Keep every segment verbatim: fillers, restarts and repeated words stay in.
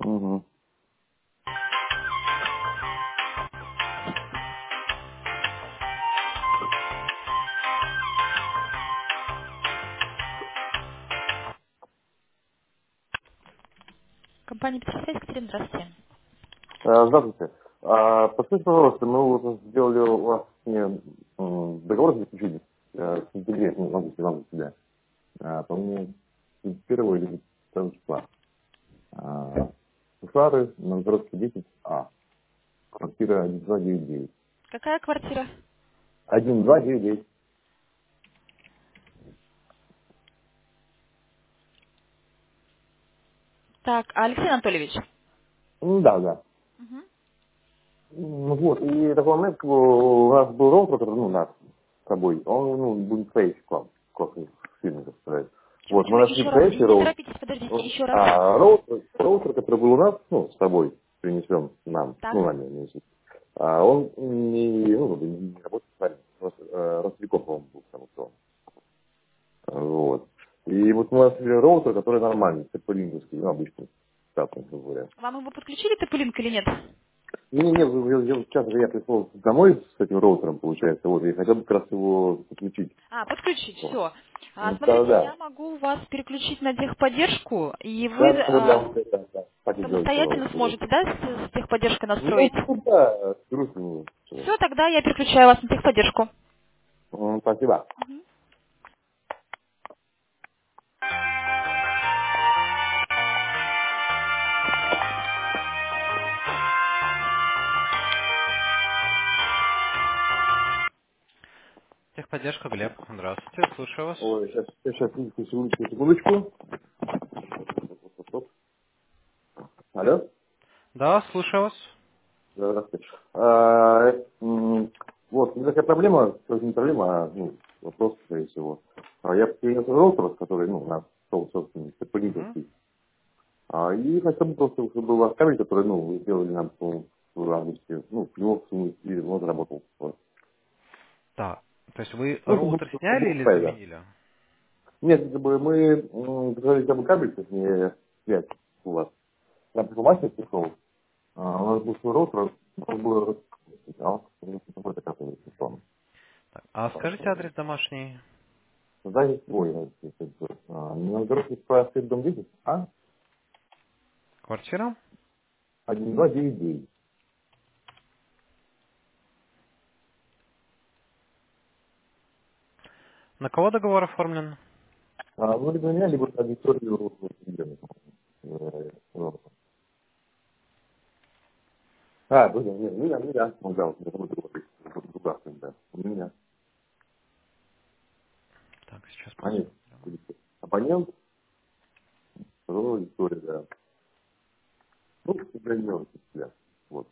Угу. Компания Петросвязь, Екатерина, здравствуйте. А, здравствуйте. А, подскажите, пожалуйста, мы вот сделали у вас с ней, м, договор заключили э, в сентябре, ну, в августе, в августе, да. А, по-моему, первого или второго числа. А, Сушары, Новгородский десять А, квартира один два девять девять. Какая квартира? один два девять девять. Так, Алексей Анатольевич. Ну, да, да. Мгм. Ну, вот, и такой момент, как бы, у нас был роутер, который, ну, нас с собой, он, ну, будет стоящий к вам, классно, сильно представляет. Чего, Вот, чего? мы нашли Еще раз, стоящий не, не роутер, торопитесь, подождите, вот, еще раз. а роутер, роутер, который был у нас, ну, с собой, принесен нам, Так. ну, нами, несет, а он не, ну, как бы не работает с нами, у нас, э, Ростелеком, по-моему, был там, кто. Вот. И вот мы нашли роутер, который нормальный, цепелинговский, ну, обычный, так, грубо говоря. Вам его подключили, Тополинк, или нет? Не, не, я, я, сейчас я пришел домой с этим роутером, получается, вот, и хотел бы как раз его подключить. А, подключить, Вот. все. А, Ну, смотрите, я да-да. могу вас переключить на техподдержку, и вы Да, да, да, а, вот это, да. Так и сделать, самостоятельно пожалуйста, да. сможете, да, с, с техподдержкой настроить? Ну, да, грустно. Все, тогда я переключаю вас на техподдержку. М, Спасибо. Техподдержка, Глеб. Здравствуйте, слушаю вас. Ой, сейчас, сейчас, секундочку, секундочку. Алло? Да, слушаю вас. Да, здравствуйте. А, м, вот, у меня такая проблема, то есть не проблема, а, ну, вопрос, скорее всего. А, Я принес роутер, который, ну, у нас, собственно, Мгм. цепелинговский. А, и хотел бы просто, чтобы был ваш кабель, который, ну, вы сделали нам по в августе, ну, к нему всунуть, и он заработал. Вот. Да. То есть вы Ну, чтобы роутер был чтобы сняли был или связь, да. заменили? Нет, как бы мы м, заказали как бы кабель, точнее, связь у вас. Нам пришел мастер пришел, а, у нас был свой роутер, он был, а он какой-то капельный телефон. Так. А скажите адрес домашний. Сзади свой, э, если это, а, Новгородский проспект, дом десять, а, Квартира? один два девять девять. На кого договор оформлен? А, ну, либо меня, либо аудиторию, вот, Елены, э, роутер. А, да, нет, меня, меня. Ну да, вот, это вот, вот, другая, да. У меня. Так, сейчас А нет, посмотрим. абонент, вторая история, да. Ну, для него, да. Вот.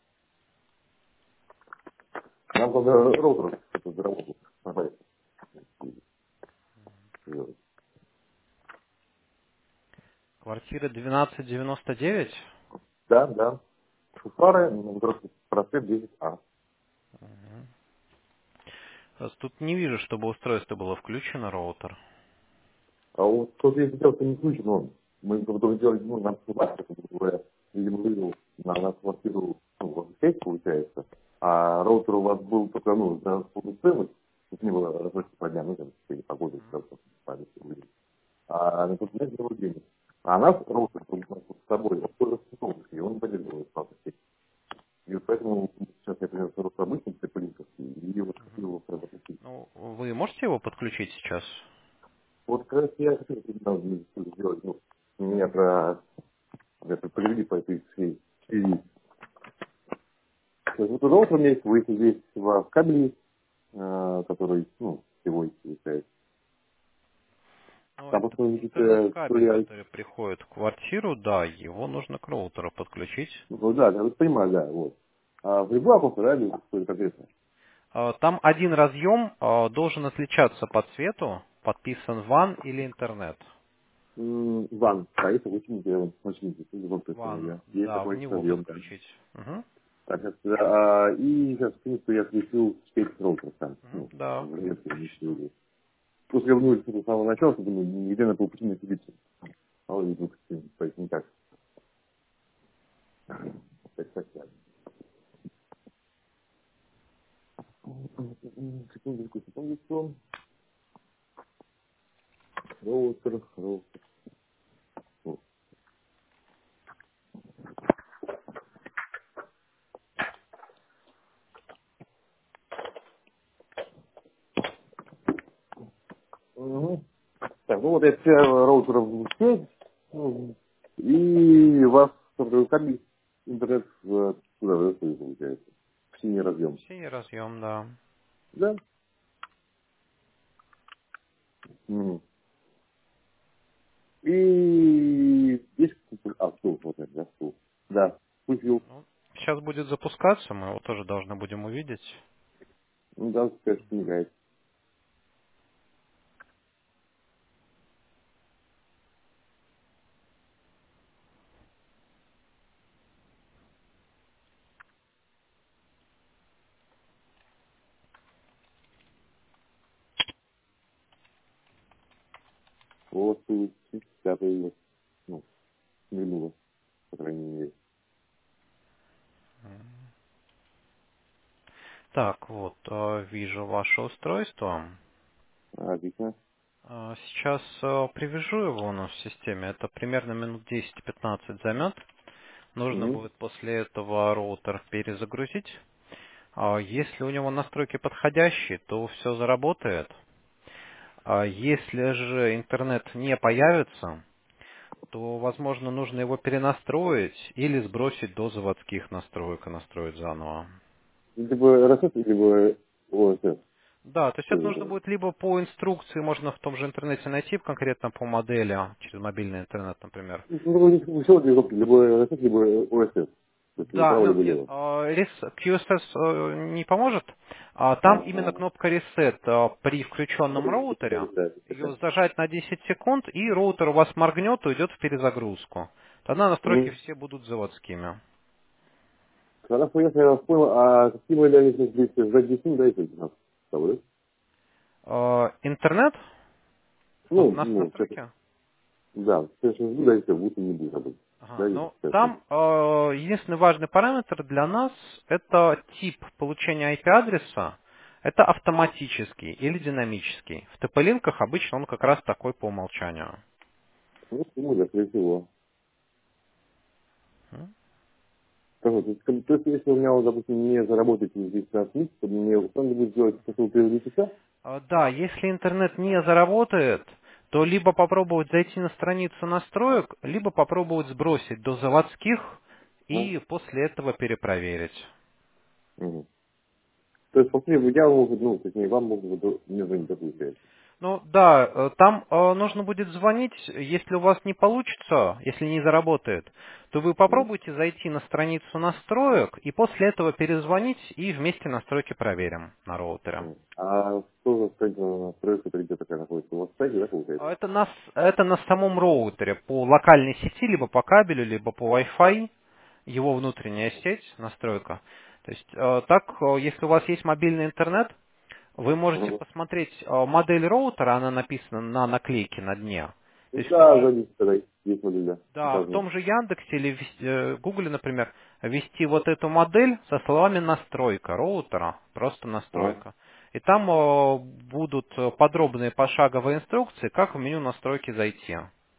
Нам когда роутер, это заработал. Нормально. Квартира двенадцать девяносто девять. Да, да. Шуфары, Новгородский проспект десять А. Мгм. Раз Тут не вижу, чтобы устройство было включено, роутер. А вот тот, если дело не включен, он. Мы потом сделали, ну, нам суммарно, как бы говоря, видимо, вывел на нашу квартиру, ну, вот сеть получается, а роутер у вас был только, ну, за полную стоимость, тут не было разносить по дням, ну, там, или по году, все, память, а на тот момент не было денег. А нас роутер был у нас с собой, он тоже с и он не поддерживает слабо сеть. И вот поэтому сейчас я принес роутер обычный, цепелинковский, и вот хочу его проработать. Ну, вы можете его подключить сейчас? Вот как раз я хочу это сделать, ну, меня про это провели по этой всей серии. То есть вот уже у меня есть, вы здесь у вас кабель есть, э, который, ну, всего есть. Ну, Там это просто какие-то интернет-кабель, истории, который приходит в квартиру, да, его нужно к роутеру подключить. ну да, я вот понимаю, да, вот. А в любой округ, да, или что-то конкретно? А, Там один разъем а, должен отличаться по цвету, подписан ван или интернет. М, Ван, да, это очень дело, очень интересно, вот это, ван, да. Есть да, в такой него разъем, да. подключить. Мгм. Так, это, а, и сейчас, в принципе, я включил спектр роутер там, Мгм. ну, Да, в я редкие прочитал. истории. После я вновь с самого начала, думаю, нигде на полпути не сидится. А вот вдруг, поэтому никак. секундочку. Роутер, роутер. Вот. Мгм. Так, ну вот я все роутеры в сеть, ну, и у вас собственно, кабель интернет в туда засунет, получается. В синий разъем. Синий разъем, да. Да? Мгм. И есть а, стул, вот это, да, стул. Да, купил. Ну, сейчас будет запускаться, мы его тоже должны будем увидеть. Ну да, конечно, не играет. Вот тут пятый, ну, минула, по крайней мере. Так, вот, э, вижу ваше устройство. Отлично. Э, Сейчас э, привяжу его у нас в системе. Это примерно минут десять-пятнадцать займет. Нужно Угу. будет после этого роутер перезагрузить. А Если у него настройки подходящие, то все заработает. А Если же интернет не появится, то, возможно, нужно его перенастроить или сбросить до заводских настроек и настроить заново. Либо рассет, либо ОСС. Да, то есть Что это это нужно такое? будет либо по инструкции, можно в том же интернете найти, конкретно по модели, через мобильный интернет, например. Ну, еще одни кнопки, либо рассет, либо ОСС. То есть не Да, право, ну либо нет, лево. а, рес- кью эс эс э, не поможет. А Там именно Ага. кнопка Reset а, при включенном роутере. Ее Да. зажать на десять секунд, и роутер у вас моргнет, уйдет в перезагрузку. Тогда настройки Мгм. все будут заводскими. Хорошо, если я вас понял, а какие были они здесь сжать десять, да, если нас с тобой? А, Интернет? Ну, Ну, нас- ну, сейчас, настройки? да, сейчас жду, да, если будто не будет забыть. Ага, Да, если ну сейчас там э, единственный важный параметр для нас это тип получения ай пи-адреса. Это автоматический или динамический. В ти пи-линках обычно он как раз такой по умолчанию. ну, ему, да, скорее всего. М? Хорошо, то есть, как- то есть, если у меня, вот, допустим, не заработает через десять месяцев, то мне надо будет сделать посыл переводчика. Э, Да, если интернет не заработает, то либо попробовать зайти на страницу настроек, либо попробовать сбросить до заводских А? и после этого перепроверить. Угу. То есть, после я могу, ну, точнее, вам могут мне звонить, да, получается. Ну да, э, там э, нужно будет звонить, если у вас не получится, если не заработает, то вы Мгм. попробуйте зайти на страницу настроек и после этого перезвонить и вместе настройки проверим на роутере. Мгм. А что за страница настройка, это где такая находится? У вас в сайте, да, получается? А Это на, с- это на самом роутере по локальной сети, либо по кабелю, либо по Wi-Fi, его внутренняя сеть, настройка. То есть э, так, э, если у вас есть мобильный интернет, вы можете Мгм. посмотреть э, модель роутера, она написана на наклейке на дне. То есть в том Да, же, сзади тогда есть модель, да. да, в Указано. том же Яндексе или в э, Гугле, например, ввести вот эту модель со словами настройка роутера, просто Ага. настройка. И там э, будут э, подробные пошаговые инструкции, как в меню настройки зайти.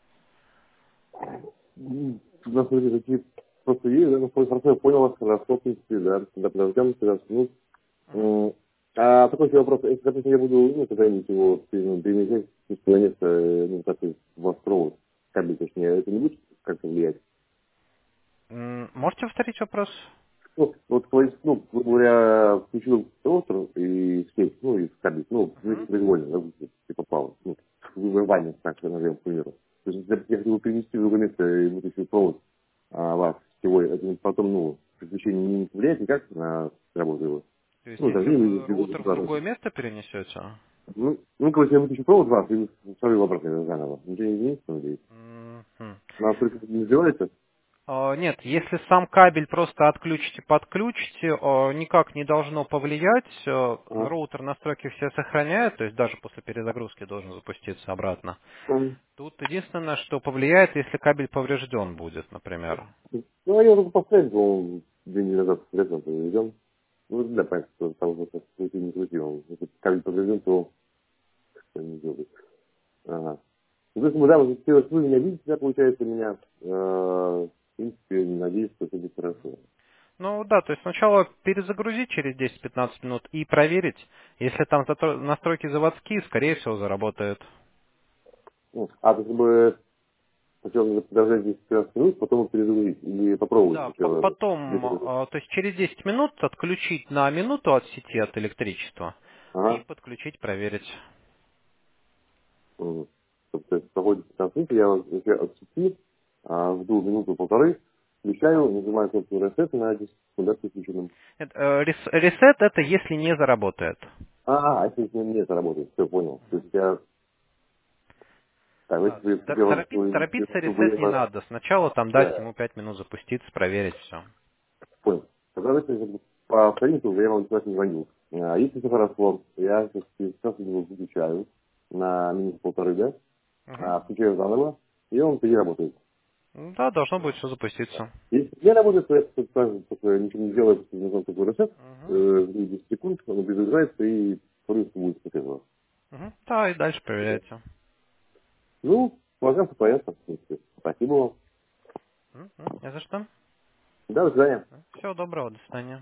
М, У нас вроде такие просто есть, да, ну, хорошо, я понял вас, хорошо, в принципе, да, когда подождем, когда ну, Мгм. м, а такой еще вопрос, если, допустим, я буду, ну, когда-нибудь его ну, перенести на место, э, ну, так сказать, в провод, кабель, точнее, это не будет как-то влиять? М, Можете повторить вопрос? Ну, вот, то есть, ну, грубо говоря, включил роутер и сеть, ну, и кабель, ну, Мгм. произвольно, да, и попало, ну, вырывание, так, назовем, к примеру. То есть, если я хотел перенести в другое место и вытащил провод, а, вас, сетевой, это потом, ну, приключение не влияет никак на работу его? То есть Ну, если даже не вы без роутер в другое без- место перенесете? Ну, ну, короче, я вытащу провод вас и ставлю обратно заново. Ничего не изменится, надеюсь. Мгм. Настройка не сделается? А, Нет, если сам кабель просто отключите, подключите, а, никак не должно повлиять. а, Ага. Роутер настройки все сохраняет, то есть даже после перезагрузки должен запуститься обратно. Ага. Тут единственное, что повлияет, если кабель поврежден будет, например. Ну, а я только поставить, по две недели назад, летом, идем. Ну, да, понятно, что там уже крути, не крути, он кабель подведен, то что не делают. Ага. Ну, то есть, мы, да, вот, если вы меня видите, да, получается, меня, э, в принципе, надеюсь, что это будет хорошо. Ну да, то есть сначала перезагрузить через десять-пятнадцать минут и проверить. Если там затро- настройки заводские, скорее всего, заработает. Ну, а, то есть, мы сначала надо подождать десять-пятнадцать минут, потом перезагрузить, или попробовать Да, по- сначала. потом, а, то есть через десять минут отключить на минуту от сети, от электричества и Ага. подключить, проверить. Мгм. То есть, проходит пятнадцать минут, я, вот, если я от сети, а, жду минуту-полторы, включаю, нажимаю кнопку ресет на десять секунд, да, включенным. Это, э, рес- Ресет это если не заработает. А, а если не это работает, все, понял. То есть я, так, Да, если тор- я вам, торопи- торопиться чтобы ресет не я, надо. Сначала там дать да, ему пять минут запуститься, проверить все. понял. Тогда если по странице я вам сейчас не звоню. А, если все хорошо, я сейчас его выключаю на минут полторы, да, а, включаю заново, и он тогда работает. Да, должно будет все запуститься. Если не работает, то я просто только ничего не делаю, просто нажал такой ресет, Мгм. э, десять секунд, он перезагружается и по-русски будет с этого. Мгм. Да, и дальше проверяйте. Ну, пока все понятно, в принципе. Спасибо вам. Мгм. Не за что. Да, до свидания. Всего доброго, до свидания.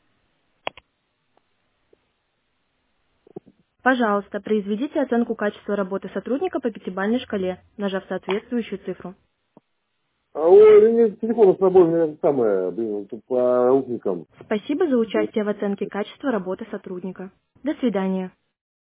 Пожалуйста, произведите оценку качества работы сотрудника по пятибалльной шкале, нажав соответствующую цифру. А, ой, у меня телефон с собой, у меня самое, блин, тут по умникам. Спасибо за участие в оценке качества работы сотрудника. До свидания.